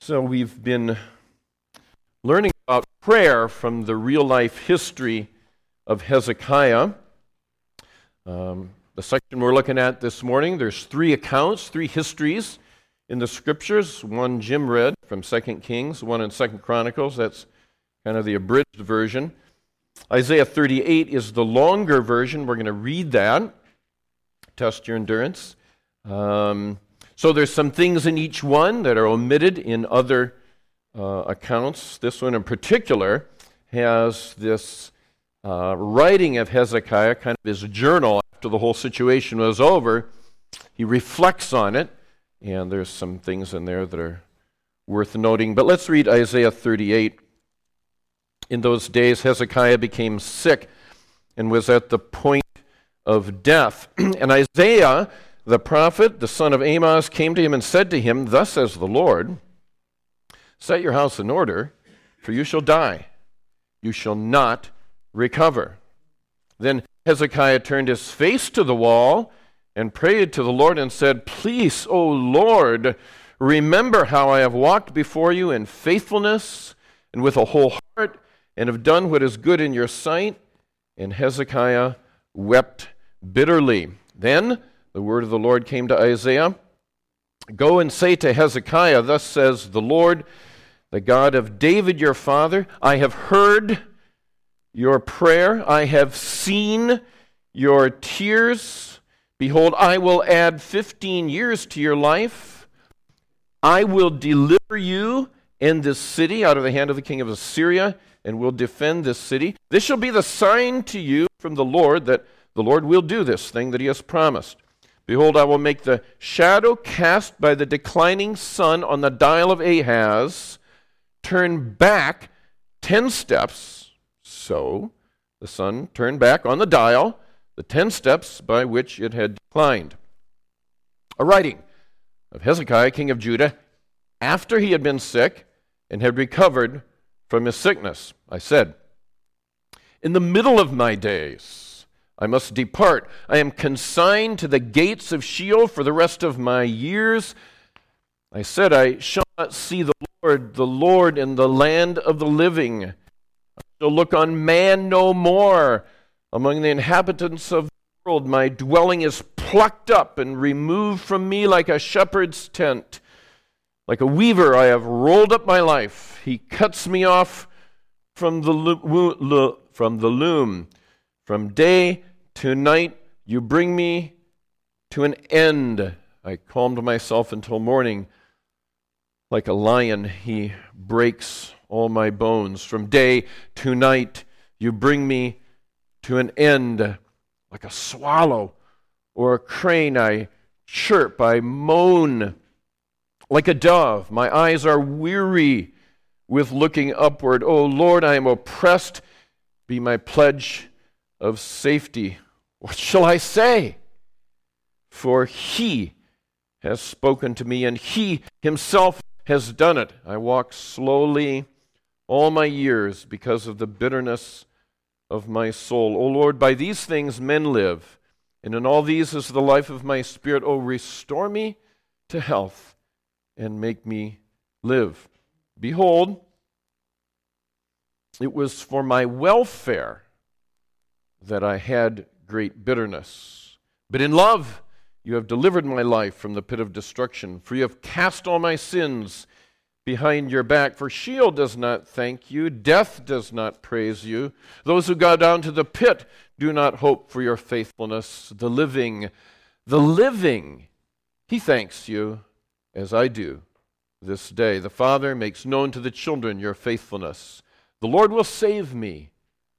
So we've been learning about prayer from the real-life history of Hezekiah. The section we're looking at this morning, there's three accounts, three histories in the Scriptures. One Jim read from 2 Kings, one in 2 Chronicles. That's kind of the abridged version. Isaiah 38 is the longer version. We're going to read that. Test your endurance. So there's some things in each one that are omitted in other accounts. This one in particular has this writing of Hezekiah, kind of his journal after the whole situation was over. He reflects on it, and there's some things in there that are worth noting. But let's read Isaiah 38. In those days, Hezekiah became sick and was at the point of death. And Isaiah, the prophet, the son of Amos, came to him and said to him, "Thus says the Lord, set your house in order, for you shall die. You shall not recover." Then Hezekiah turned his face to the wall and prayed to the Lord and said, "Please, O Lord, remember how I have walked before you in faithfulness and with a whole heart, and have done what is good in your sight." And Hezekiah wept bitterly. Then the word of the Lord came to Isaiah. "Go and say to Hezekiah, thus says the Lord, the God of David your father, I have heard your prayer. I have seen your tears. Behold, I will add 15 years to your life. I will deliver you and this city out of the hand of the king of Assyria, and will defend this city. This shall be the sign to you from the Lord that the Lord will do this thing that he has promised. Behold, I will make the shadow cast by the declining sun on the dial of Ahaz turn back 10 steps. So the sun turned back on the dial, the 10 steps by which it had declined." A writing of Hezekiah, king of Judah, after he had been sick and had recovered from his sickness. I said, "In the middle of my days I must depart. I am consigned to the gates of Sheol for the rest of my years. I said, I shall not see the Lord in the land of the living. I shall look on man no more. Among the inhabitants of the world my dwelling is plucked up and removed from me like a shepherd's tent. Like a weaver I have rolled up my life. He cuts me off from the loom. From day to night you bring me to an end. I calmed myself until morning. Like a lion he breaks all my bones. From day to night you bring me to an end. Like a swallow or a crane I chirp, I moan. Like a dove, my eyes are weary with looking upward. O Lord, I am oppressed. Be my pledge of safety. What shall I say? For he has spoken to me, and he himself has done it. I walk slowly all my years because of the bitterness of my soul. O Lord, by these things men live, and in all these is the life of my spirit. O restore me to health and make me live. Behold, it was for my welfare that I had great bitterness. But in love you have delivered my life from the pit of destruction, for you have cast all my sins behind your back. For Sheol does not thank you, death does not praise you. Those who go down to the pit do not hope for your faithfulness. The living, he thanks you, as I do this day. The Father makes known to the children your faithfulness. The Lord will save me,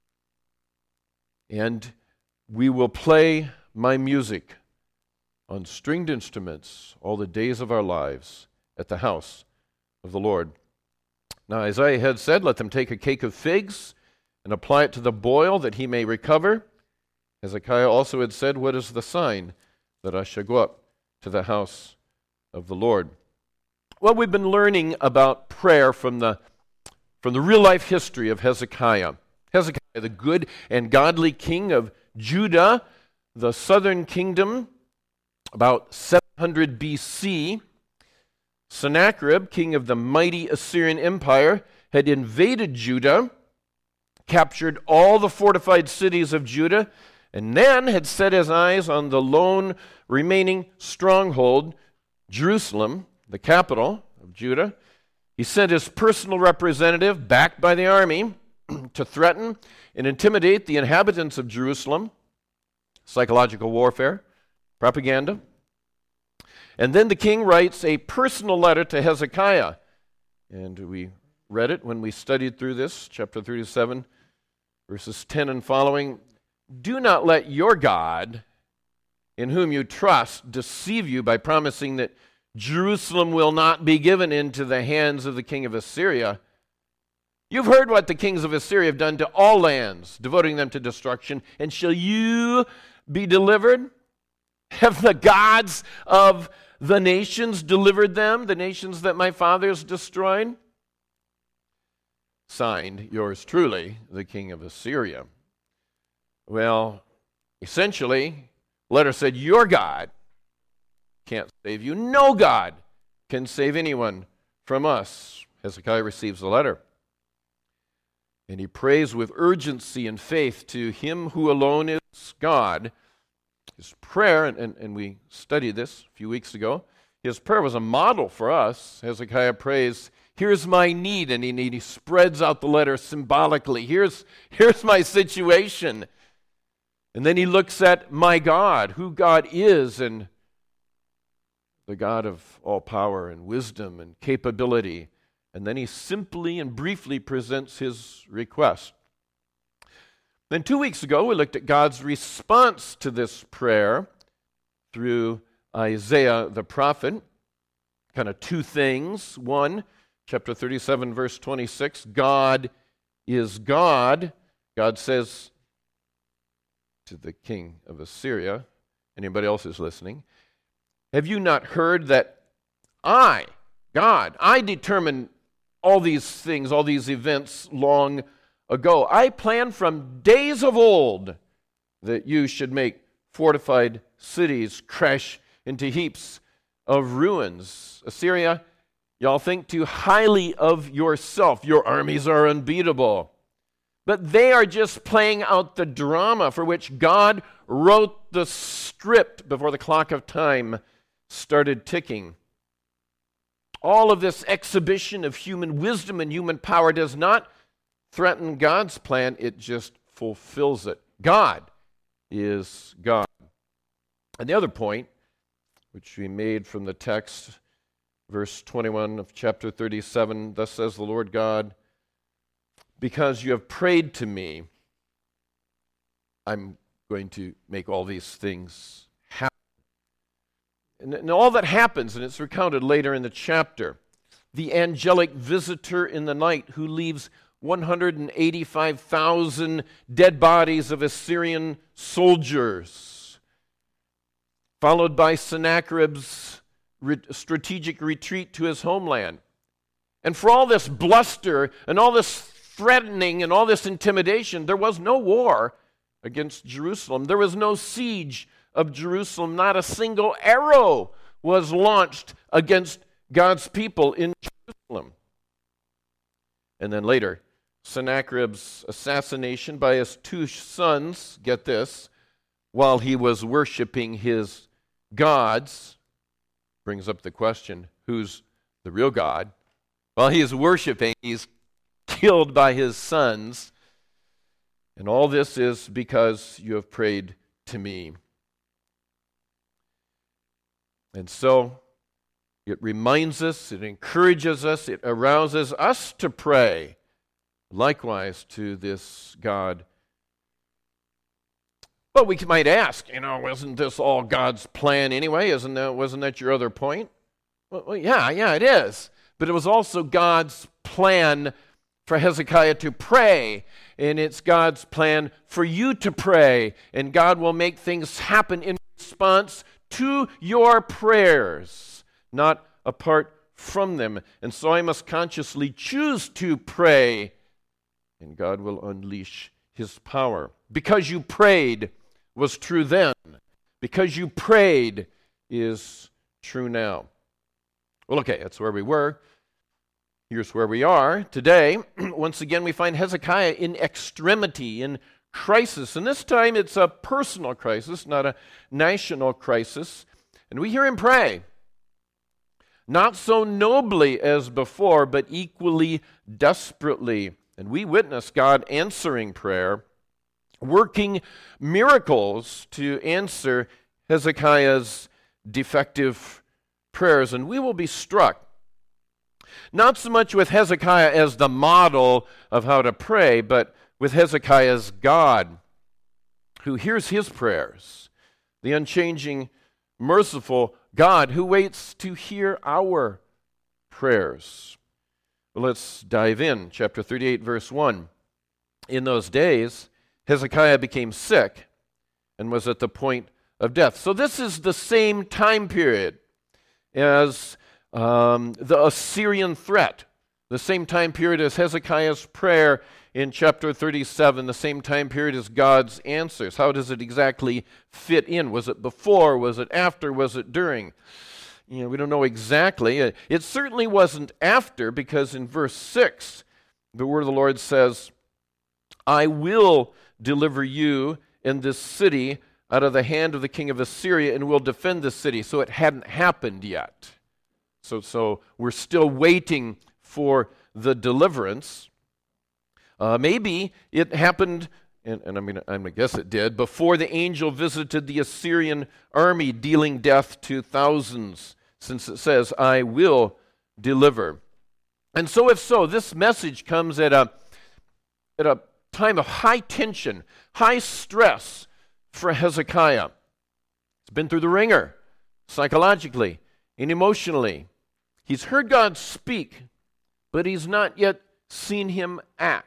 and we will play my music on stringed instruments all the days of our lives at the house of the Lord. Now Isaiah had said, "Let them take a cake of figs and apply it to the boil that he may recover." Hezekiah also had said, "What is the sign that I shall go up to the house of the Lord?" Well, we've been learning about prayer from the real-life history of Hezekiah. Hezekiah, the good and godly king of Judah, the southern kingdom, about 700 BC. Sennacherib, king of the mighty Assyrian Empire, had invaded Judah, captured all the fortified cities of Judah, and then had set his eyes on the lone remaining stronghold, Jerusalem, the capital of Judah. He sent his personal representative, backed by the army, to threaten and intimidate the inhabitants of Jerusalem. Psychological warfare, propaganda. And then the king writes a personal letter to Hezekiah. And we read it when we studied through this, chapter 37, verses 10 and following. Do not let your God, in whom you trust, deceive you by promising that Jerusalem will not be given into the hands of the king of Assyria. You've heard what the kings of Assyria have done to all lands, devoting them to destruction. And shall you be delivered? Have the gods of the nations delivered them, the nations that my fathers destroyed? Signed, yours truly, the king of Assyria. Well, essentially, the letter said, your God can't save you. No God can save anyone from us. Hezekiah receives the letter. And he prays with urgency and faith to him who alone is God. His prayer, and we studied this a few weeks ago, his prayer was a model for us. Hezekiah prays, here's my need, and he spreads out the letter symbolically. Here's my situation. And then he looks at my God, who God is, and the God of all power and wisdom and capability. And then he simply and briefly presents his request. Then 2 weeks ago, we looked at God's response to this prayer through Isaiah the prophet. Kind of two things. One, chapter 37, verse 26, God is God. God says to the king of Assyria, anybody else who's listening, have you not heard that I, God, I determined all these things, all these events long ago. I planned from days of old that you should make fortified cities crash into heaps of ruins. Assyria, y'all think too highly of yourself. Your armies are unbeatable. But they are just playing out the drama for which God wrote the script before the clock of time started ticking. All of this exhibition of human wisdom and human power does not threaten God's plan, it just fulfills it. God is God. And the other point, which we made from the text, verse 21 of chapter 37, thus says the Lord God, because you have prayed to me, I'm going to make all these things happen. And all that happens, and it's recounted later in the chapter, the angelic visitor in the night who leaves 185,000 dead bodies of Assyrian soldiers, followed by Sennacherib's strategic retreat to his homeland. And for all this bluster and all this threatening and all this intimidation, there was no war against Jerusalem. There was no siege of Jerusalem. Not a single arrow was launched against God's people in Jerusalem. And then later, Sennacherib's assassination by his two sons, get this, while he was worshiping his gods, brings up the question, who's the real God? While he is worshiping, he's killed by his sons. And all this is because you have prayed to me. And so it reminds us, it encourages us, it arouses us to pray likewise to this God. But we might ask, wasn't this all God's plan anyway? Wasn't that your other point? Well, yeah, it is. But it was also God's plan for Hezekiah to pray, and it's God's plan for you to pray, and God will make things happen in response to your prayers, not apart from them. And so I must consciously choose to pray, and God will unleash his power. Because you prayed was true then. Because you prayed is true now. Well, okay, that's where we were. Here's where we are today. Once again, we find Hezekiah in extremity, in crisis. And this time it's a personal crisis, not a national crisis. And we hear him pray. Not so nobly as before, but equally desperately. And we witness God answering prayer, working miracles to answer Hezekiah's defective prayers. And we will be struck, not so much with Hezekiah as the model of how to pray, but with Hezekiah's God, who hears his prayers, the unchanging, merciful God who waits to hear our prayers. Well, let's dive in. Chapter 38, verse 1. In those days, Hezekiah became sick and was at the point of death. So this is the same time period as the Assyrian threat, the same time period as Hezekiah's prayer in chapter 37, the same time period as God's answers. How does it exactly fit in? Was it before? Was it after? Was it during? We don't know exactly. It certainly wasn't after, because in verse 6, the word of the Lord says, I will deliver you and this city out of the hand of the king of Assyria, and will defend the city. So it hadn't happened yet. So we're still waiting for the deliverance. Maybe it happened, and I'm gonna guess it did, before the angel visited the Assyrian army, dealing death to thousands, since it says, I will deliver. And so if so, this message comes at a time of high tension, high stress for Hezekiah. He's been through the ringer, psychologically and emotionally. He's heard God speak, but he's not yet seen him act.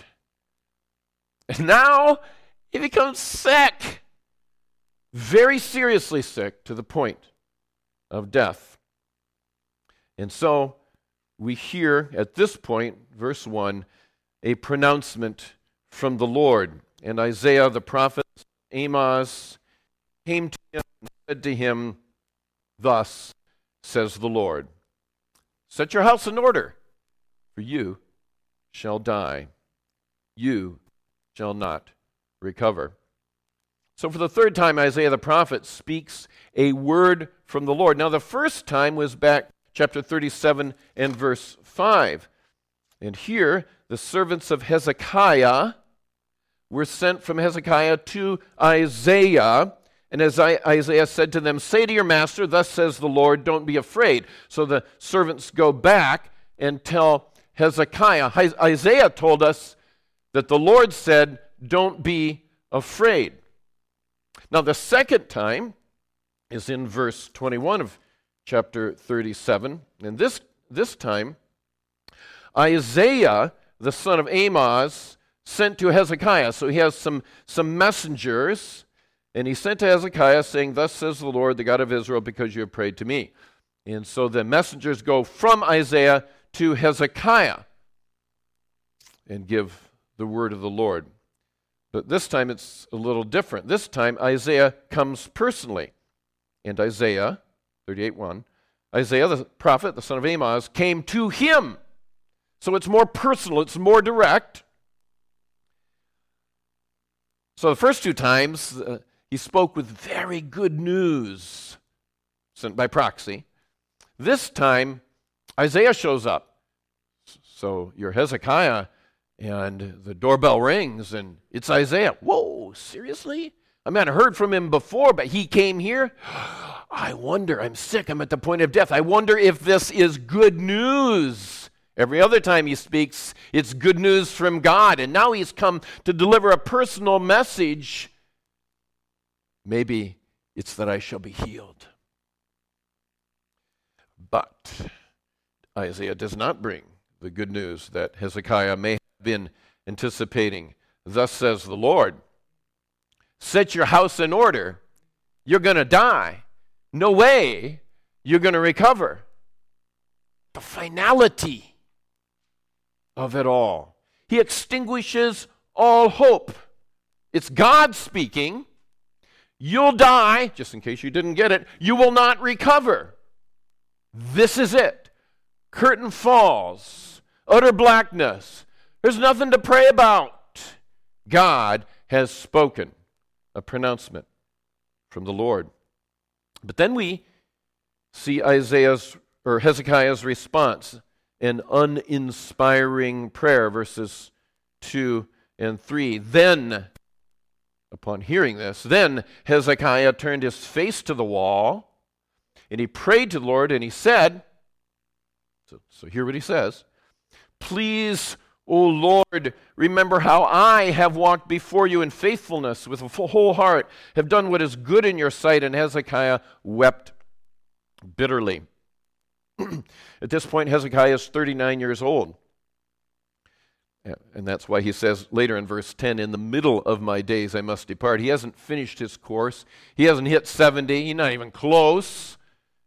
And now he becomes sick, very seriously sick, to the point of death. And so we hear at this point, verse 1, a pronouncement from the Lord. And Isaiah the prophet, Amoz, came to him and said to him, Thus says the Lord, set your house in order, for you shall die. You shall not recover. So for the third time, Isaiah the prophet speaks a word from the Lord. Now the first time was back chapter 37 and verse 5. And here, the servants of Hezekiah were sent from Hezekiah to Isaiah. And as Isaiah said to them, say to your master, thus says the Lord, don't be afraid. So the servants go back and tell Hezekiah. Isaiah told us that the Lord said, don't be afraid. Now the second time is in verse 21 of chapter 37. And this time, Isaiah, the son of Amoz, sent to Hezekiah. So he has some messengers, and he sent to Hezekiah saying, thus says the Lord, the God of Israel, because you have prayed to me. And so the messengers go from Isaiah to Hezekiah and give the word of the Lord. But this time it's a little different. This time Isaiah comes personally. And Isaiah, 38:1, Isaiah the prophet, the son of Amoz, came to him. So it's more personal, it's more direct. So the first two times he spoke with very good news sent by proxy. This time Isaiah shows up. So you're Hezekiah, and the doorbell rings, and it's Isaiah. Whoa, seriously? I mean, I heard from him before, but he came here? I wonder, I'm sick, I'm at the point of death. I wonder if this is good news. Every other time he speaks, it's good news from God, and now he's come to deliver a personal message. Maybe it's that I shall be healed. But Isaiah does not bring the good news that Hezekiah may have been anticipating. Thus says the Lord, set your house in order. You're going to die. No way you're going to recover. The finality of it all. He extinguishes all hope. It's God speaking. You'll die, just in case you didn't get it. You will not recover. This is it. Curtain falls. Utter blackness. There's nothing to pray about. God has spoken a pronouncement from the Lord. But then we see Hezekiah's response, an uninspiring prayer, verses 2 and 3. Then, upon hearing this, then Hezekiah turned his face to the wall, and he prayed to the Lord, and he said, so hear what he says, "Please, O Lord, remember how I have walked before you in faithfulness with a whole heart, have done what is good in your sight." And Hezekiah wept bitterly. At this point, Hezekiah is 39 years old. And that's why he says later in verse 10, "In the middle of my days I must depart." He hasn't finished his course. He hasn't hit 70. He's not even close.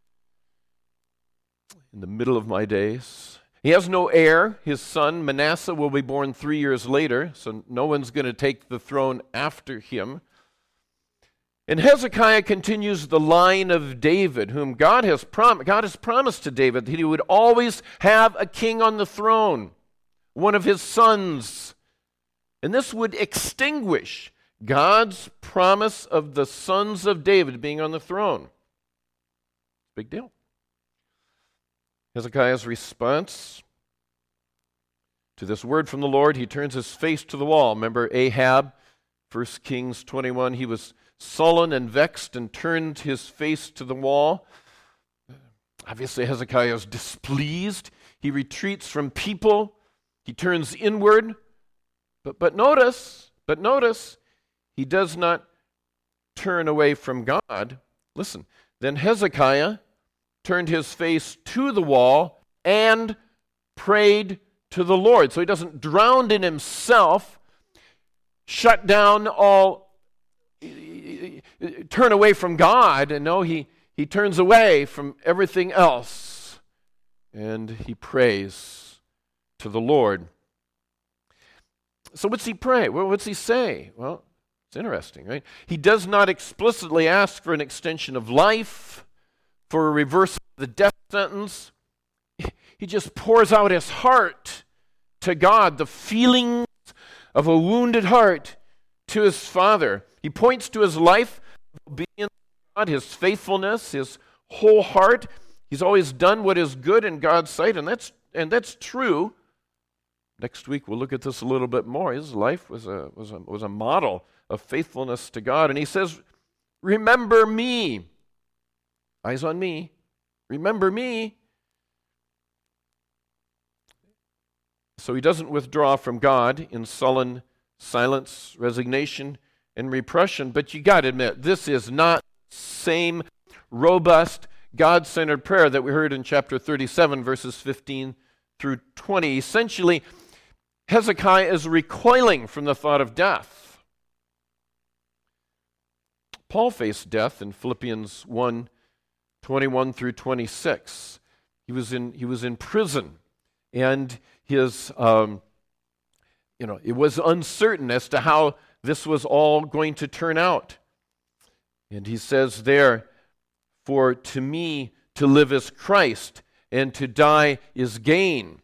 In the middle of my days. He has no heir. His son Manasseh will be born 3 years later, so no one's going to take the throne after him. And Hezekiah continues the line of David, whom God has promised to David that he would always have a king on the throne, one of his sons. And this would extinguish God's promise of the sons of David being on the throne. Big deal. Hezekiah's response to this word from the Lord, he turns his face to the wall. Remember Ahab, 1 Kings 21, he was sullen and vexed and turned his face to the wall. Obviously Hezekiah is displeased. He retreats from people. He turns inward. But notice, he does not turn away from God. Listen, then Hezekiah turned his face to the wall and prayed to the Lord. So he doesn't drown in himself, shut down all, turn away from God. And no, he turns away from everything else and he prays to the Lord. So what's he pray? Well, what's he say? Well, it's interesting, right? He does not explicitly ask for an extension of life, for a reversal of the death sentence. He just pours out his heart to God, the feelings of a wounded heart to his Father. He points to his life, obedience to God, his faithfulness, his whole heart. He's always done what is good in God's sight, and that's true. Next week we'll look at this a little bit more. His life was a model of faithfulness to God, and he says, "Remember me." Eyes on me. Remember me. So he doesn't withdraw from God in sullen silence, resignation, and repression. But you got to admit, this is not the same robust, God-centered prayer that we heard in chapter 37, verses 15 through 20. Essentially, Hezekiah is recoiling from the thought of death. Paul faced death in Philippians 1:21 through 26. He was in prison, and his it was uncertain as to how this was all going to turn out. And he says there, "For to me to live is Christ, and to die is gain."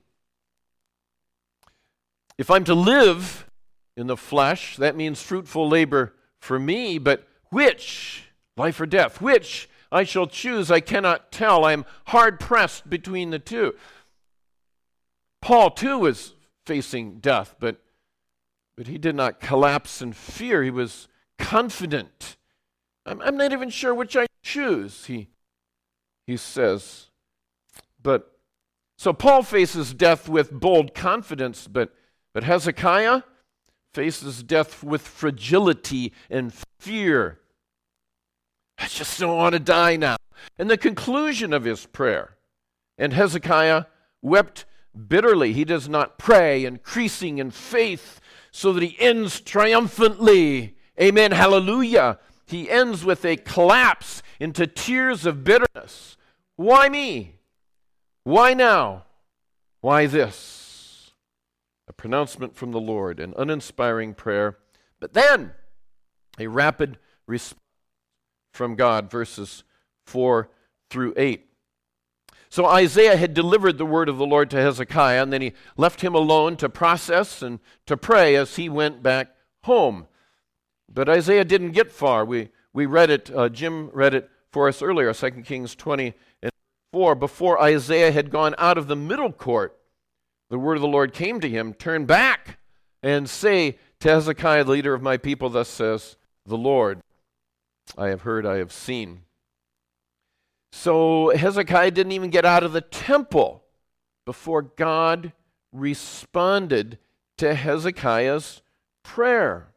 If I'm to live in the flesh, that means fruitful labor for me, but which, life or death, which I shall choose, I cannot tell. I am hard-pressed between the two. Paul, too, was facing death, but he did not collapse in fear. He was confident. I'm not even sure which I choose, he says. So Paul faces death with bold confidence, but Hezekiah faces death with fragility and fear. I just don't want to die now. And the conclusion of his prayer, "And Hezekiah wept bitterly." He does not pray, increasing in faith, so that he ends triumphantly. Amen, hallelujah. He ends with a collapse into tears of bitterness. Why me? Why now? Why this? A pronouncement from the Lord, an uninspiring prayer, but then a rapid response from God, verses 4 through 8. So Isaiah had delivered the word of the Lord to Hezekiah, and then he left him alone to process and to pray as he went back home. But Isaiah didn't get far. We read it, Jim read it for us earlier, 2 Kings 20:4. Before Isaiah had gone out of the middle court, the word of the Lord came to him, "Turn back and say to Hezekiah, the leader of my people, thus says the Lord, I have heard, I have seen." So Hezekiah didn't even get out of the temple before God responded to Hezekiah's prayer.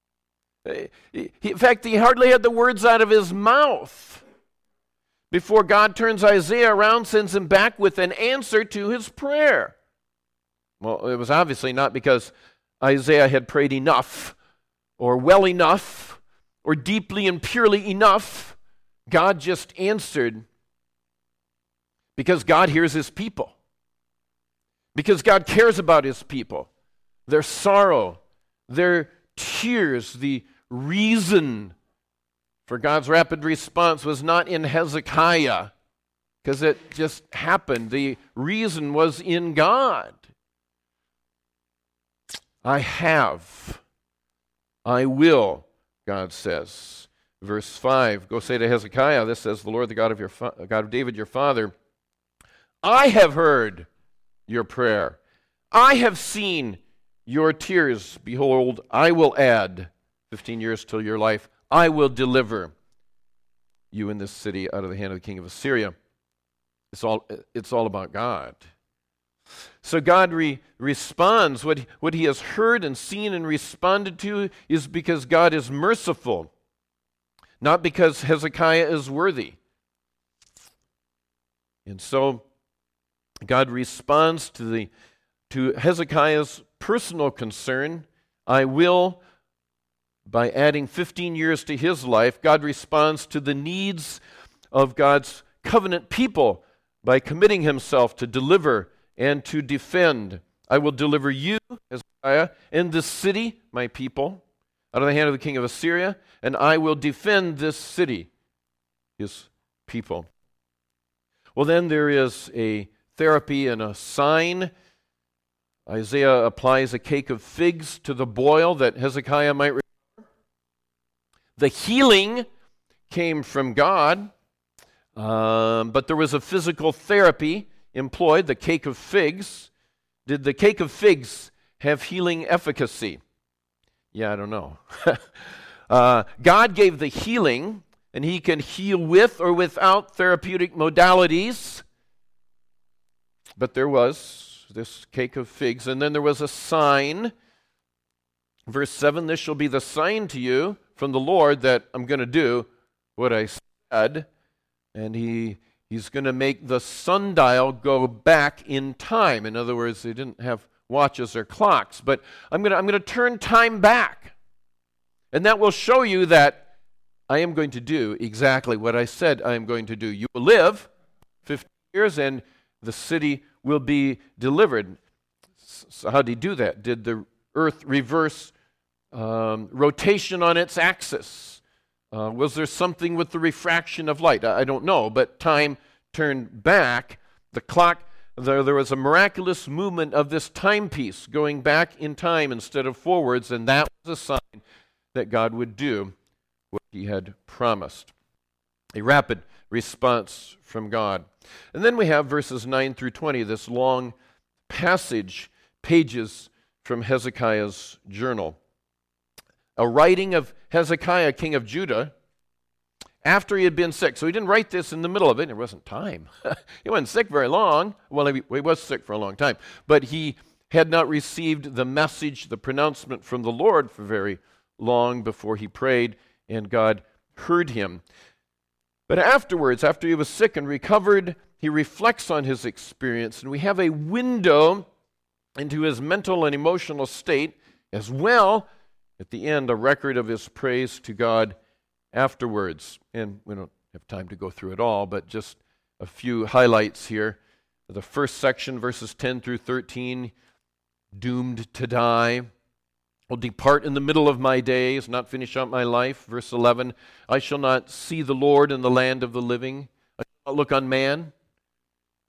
In fact, he hardly had the words out of his mouth before God turns Isaiah around, sends him back with an answer to his prayer. Well, it was obviously not because Isaiah had prayed enough, or well enough, or deeply and purely enough. God just answered because God hears his people. Because God cares about his people. Their sorrow, their tears. The reason for God's rapid response was not in Hezekiah, because it just happened. The reason was in God. I have, I will, God says. Verse 5, go say to Hezekiah, this says the Lord, the God of God of David, your father, I have heard your prayer. I have seen your tears. Behold, I will add 15 years till your life. I will deliver you in this city out of the hand of the king of Assyria. It's all about God. So God responds. What he has heard and seen and responded to is because God is merciful, not because Hezekiah is worthy. And so God responds to Hezekiah's personal concern. I will, by adding 15 years to his life. God responds to the needs of God's covenant people by committing himself to deliver and to defend. I will deliver you, Hezekiah, and this city, my people, out of the hand of the king of Assyria, and I will defend this city, his people. Well, then there is a therapy and a sign. Isaiah applies a cake of figs to the boil that Hezekiah might recover. The healing came from God, but there was a physical therapy employed, the cake of figs. Did the cake of figs have healing efficacy? Yeah, I don't know. God gave the healing, and he can heal with or without therapeutic modalities. But there was this cake of figs, and then there was a sign. Verse 7, this shall be the sign to you from the Lord that I'm going to do what I said. And he's going to make the sundial go back in time. In other words, they didn't have watches or clocks, but I'm going to turn time back. And that will show you that I am going to do exactly what I said I am going to do. You will live 50 years and the city will be delivered. So how did he do that? Did the earth reverse rotation on its axis? Was there something with the refraction of light? I don't know, but time turned back. The clock, there was a miraculous movement of this timepiece going back in time instead of forwards, and that was a sign that God would do what he had promised. A rapid response from God. And then we have verses 9 through 20, this long passage, pages from Hezekiah's journal. A writing of Hezekiah, king of Judah, after he had been sick. So he didn't write this in the middle of it. There wasn't time. He wasn't sick very long. Well, he was sick for a long time. But he had not received the message, the pronouncement from the Lord for very long before he prayed, and God heard him. But afterwards, after he was sick and recovered, he reflects on his experience, and we have a window into his mental and emotional state, as well, at the end, a record of his praise to God afterwards. And we don't have time to go through it all, but just a few highlights here. The first section, verses 10 through 13, doomed to die. Will depart in the middle of my days, not finish out my life. Verse 11, I shall not see the Lord in the land of the living. I shall not look on man.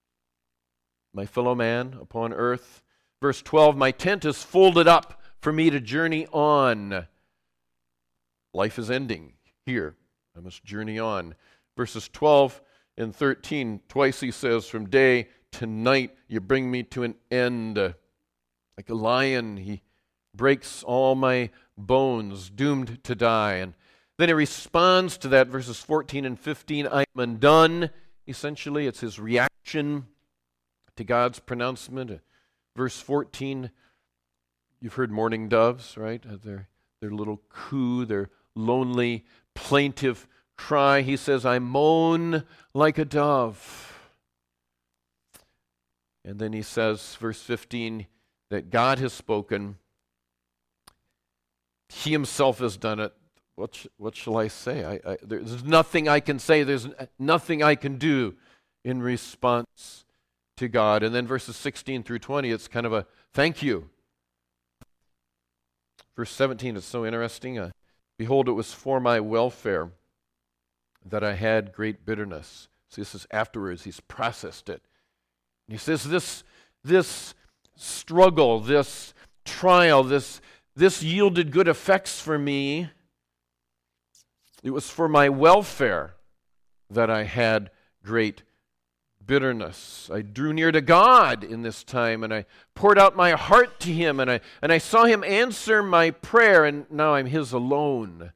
my fellow man upon earth. Verse 12, my tent is folded up for me to journey on. Life is ending here. I must journey on. Verses 12 and 13, twice he says, from day to night you bring me to an end. Like a lion, he breaks all my bones, doomed to die. And then he responds to that, verses 14 and 15, I am undone. Essentially, it's his reaction to God's pronouncement. Verse 14, you've heard mourning doves, right? Their little coo, their lonely, plaintive cry. He says, I moan like a dove. And then he says, verse 15, that God has spoken. He himself has done it. What shall I say? There's nothing I can say. There's nothing I can do in response to God. And then verses 16 through 20, it's kind of a thank you. Verse 17 is so interesting. Behold, it was for my welfare that I had great bitterness. See, this is afterwards. He's processed it. And he says, this struggle, this trial, this yielded good effects for me. It was for my welfare that I had great bitterness. I drew near to God in this time, and I poured out my heart to him, and I saw him answer my prayer, and now I'm his alone.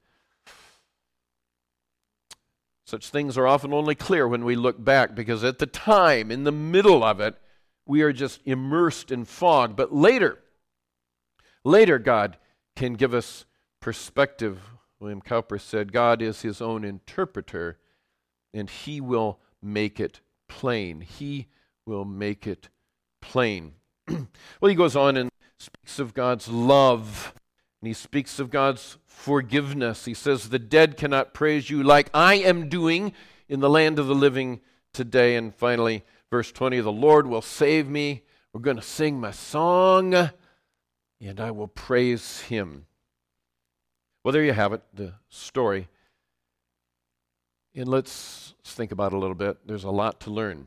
Such things are often only clear when we look back, because at the time, in the middle of it, we are just immersed in fog. But later, God can give us perspective. William Cowper said, God is his own interpreter, and he will make it plain. He will make it plain. Well, he goes on and speaks of God's love, and he speaks of God's forgiveness. He says, the dead cannot praise you like I am doing in the land of the living today. And finally, verse 20, the Lord will save me. We're going to sing my song, and I will praise him. Well, there you have it, the story. And let's think about it a little bit. There's a lot to learn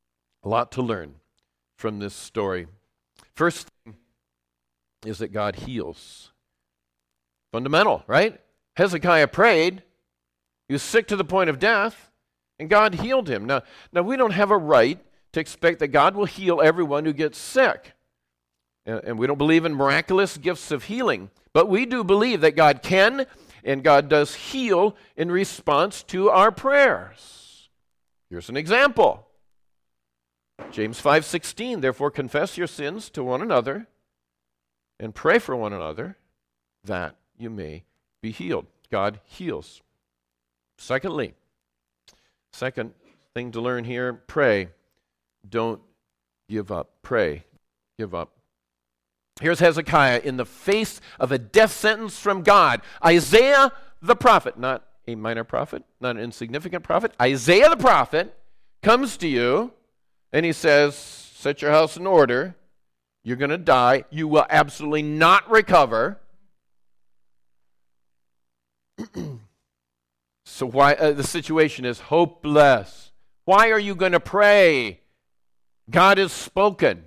from this story. First thing is that God heals. Fundamental, right? Hezekiah prayed. He was sick to the point of death, and God healed him. Now we don't have a right to expect that God will heal everyone who gets sick. And we don't believe in miraculous gifts of healing. But we do believe that God can and God does heal in response to our prayers. Here's an example. James 5:16, therefore confess your sins to one another and pray for one another that you may be healed. God heals. Second thing to learn here, pray. Don't give up. Pray. Give up. Here's Hezekiah in the face of a death sentence from God. Isaiah the prophet, not a minor prophet, not an insignificant prophet. Isaiah the prophet comes to you and he says, set your house in order. You're going to die. You will absolutely not recover. So why the situation is hopeless. Why are you going to pray? God has spoken.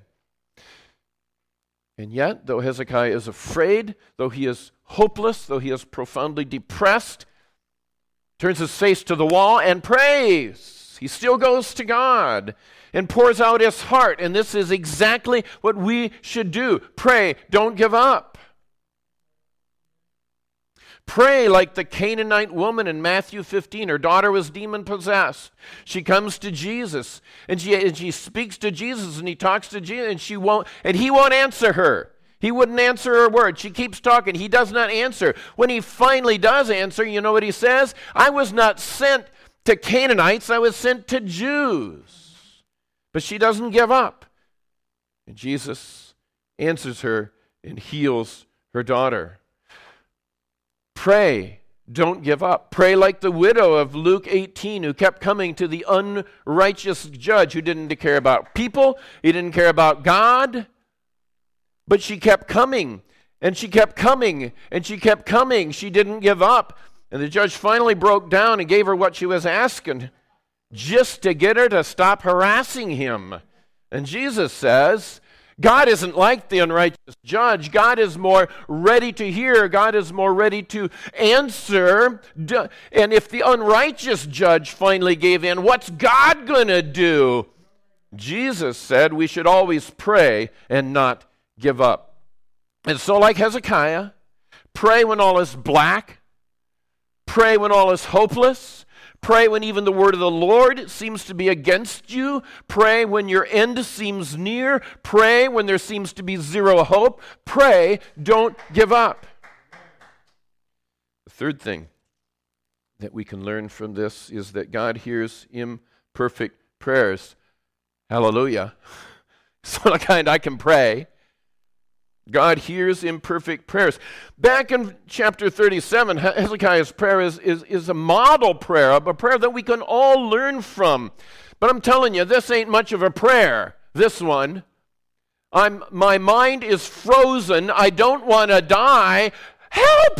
And yet, though Hezekiah is afraid, though he is hopeless, though he is profoundly depressed, turns his face to the wall and prays. He still goes to God and pours out his heart. And this is exactly what we should do. Pray, don't give up. Pray like the Canaanite woman in Matthew 15. Her daughter was demon-possessed. She comes to Jesus, and she speaks to Jesus, and he talks to Jesus, and he won't answer her. He wouldn't answer her word. She keeps talking. He does not answer. When he finally does answer, you know what he says? I was not sent to Canaanites. I was sent to Jews. But she doesn't give up. And Jesus answers her and heals her daughter. Pray, don't give up. Pray like the widow of Luke 18 who kept coming to the unrighteous judge who didn't care about people, he didn't care about God, but she kept coming, and she kept coming, and she kept coming. She didn't give up. And the judge finally broke down and gave her what she was asking just to get her to stop harassing him. And Jesus says, God isn't like the unrighteous judge. God is more ready to hear. God is more ready to answer. And if the unrighteous judge finally gave in, what's God going to do? Jesus said we should always pray and not give up. And so like Hezekiah, pray when all is black. Pray when all is hopeless. Pray when even the word of the Lord seems to be against you. Pray when your end seems near. Pray when there seems to be zero hope. Pray, don't give up. The third thing that we can learn from this is that God hears imperfect prayers. Hallelujah. So the kind I can pray. God hears imperfect prayers. Back in chapter 37, Hezekiah's prayer is a model prayer, a prayer that we can all learn from. But I'm telling you, this ain't much of a prayer, this one. My mind is frozen. I don't want to die. Help!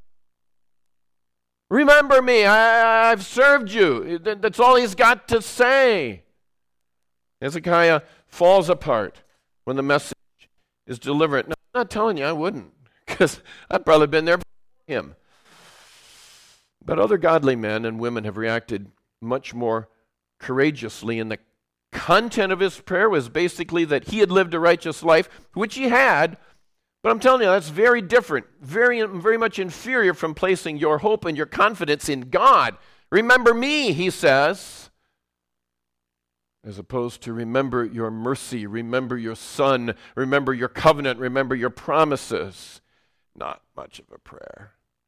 Remember me. I've served you. That's all he's got to say. Hezekiah falls apart when the message is deliberate. No, I'm not telling you I wouldn't, because I've probably been there before him. But other godly men and women have reacted much more courageously, and the content of his prayer was basically that he had lived a righteous life, which he had, but I'm telling you, that's very different, very much inferior from placing your hope and your confidence in God. Remember me, he says, as opposed to remember your mercy, remember your Son, remember your covenant, remember your promises. Not much of a prayer.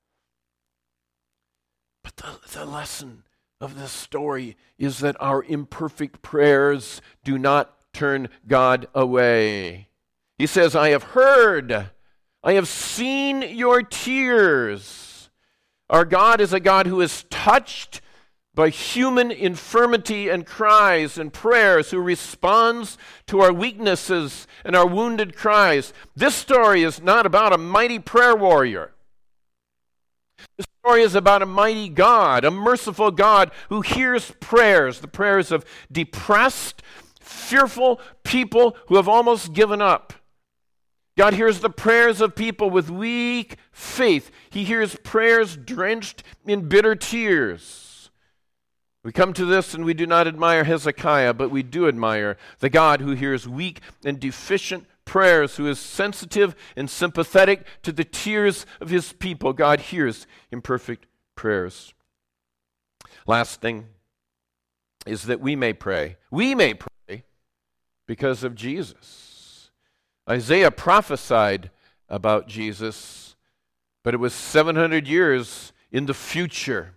But the lesson of this story is that our imperfect prayers do not turn God away. He says, I have heard, I have seen your tears. Our God is a God who is touched by human infirmity and cries and prayers, who responds to our weaknesses and our wounded cries. This story is not about a mighty prayer warrior. This story is about a mighty God, a merciful God who hears prayers, the prayers of depressed, fearful people who have almost given up. God hears the prayers of people with weak faith. He hears prayers drenched in bitter tears. We come to this and we do not admire Hezekiah, but we do admire the God who hears weak and deficient prayers, who is sensitive and sympathetic to the tears of his people. God hears imperfect prayers. Last thing is that we may pray. We may pray because of Jesus. Isaiah prophesied about Jesus, but it was 700 years in the future.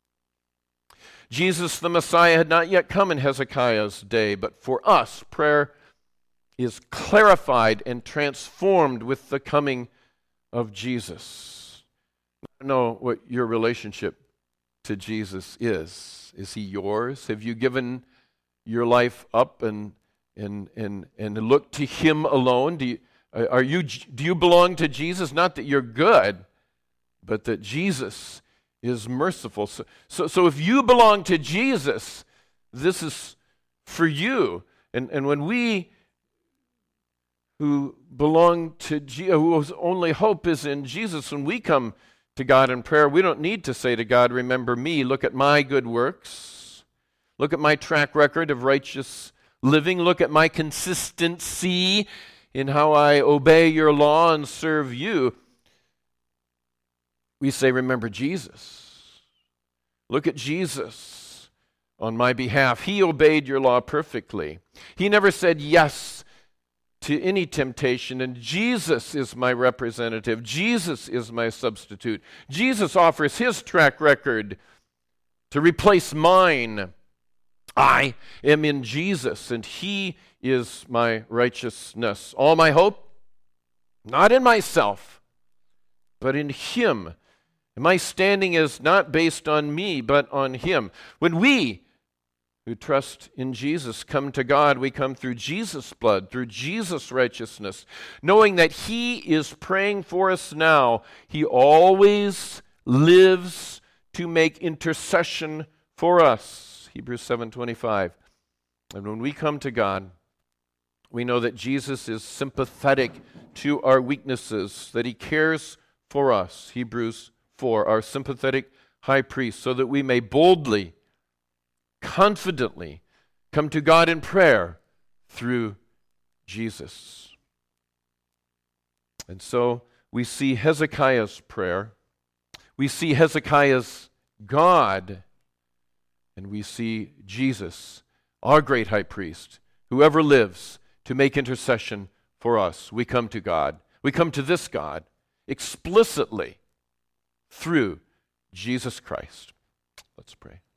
Jesus the Messiah had not yet come in Hezekiah's day, but for us, prayer is clarified and transformed with the coming of Jesus. I don't know what your relationship to Jesus is. Is he yours? Have you given your life up and look to him alone? Do you belong to Jesus? Not that you're good, but that Jesus is merciful. So if you belong to Jesus, this is for you. And when we who belong to whose only hope is in Jesus, when we come to God in prayer, we don't need to say to God, remember me, look at my good works, look at my track record of righteous living, look at my consistency in how I obey your law and serve you. We say, remember Jesus. Look at Jesus on my behalf. He obeyed your law perfectly. He never said yes to any temptation, and Jesus is my representative. Jesus is my substitute. Jesus offers his track record to replace mine. I am in Jesus, and he is my righteousness. All my hope, not in myself, but in him. My standing is not based on me, but on him. When we who trust in Jesus come to God, we come through Jesus' blood, through Jesus' righteousness, knowing that he is praying for us now. He always lives to make intercession for us. Hebrews 7:25. And when we come to God, We know that Jesus is sympathetic to our weaknesses, that he cares for us. Hebrews 4, our sympathetic high priest, so that we may boldly, confidently come to God in prayer through Jesus. And so we see Hezekiah's prayer, we see Hezekiah's God, and we see Jesus, our great high priest, who ever lives to make intercession for us. We come to God. We come to this God explicitly through Jesus Christ. Let's pray.